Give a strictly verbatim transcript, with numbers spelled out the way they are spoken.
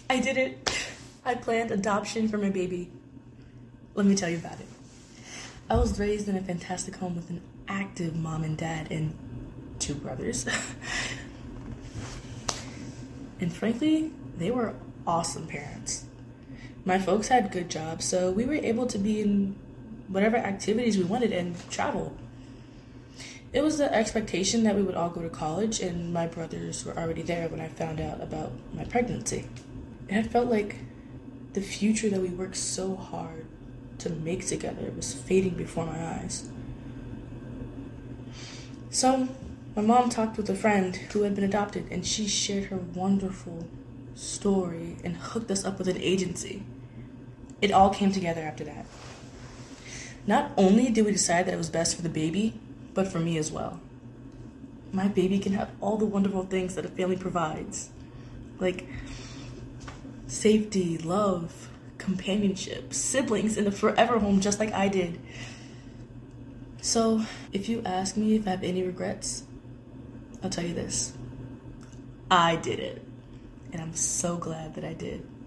I did it. I planned adoption for my baby. Let me tell you about it. I was raised in a fantastic home with an active mom and dad and two brothers. And frankly, they were awesome parents. My folks had good jobs, so we were able to be in whatever activities we wanted and travel. It was the expectation that we would all go to college, and my brothers were already there when I found out about my pregnancy. It had felt like the future that we worked so hard to make together was fading before my eyes. So, my mom talked with a friend who had been adopted, and she shared her wonderful story and hooked us up with an agency. It all came together after that. Not only did we decide that it was best for the baby, but for me as well. My baby can have all the wonderful things that a family provides, like safety, love, companionship, siblings in a forever home just like I did. So, if you ask me if I have any regrets, I'll tell you this. I did it. And I'm so glad that I did.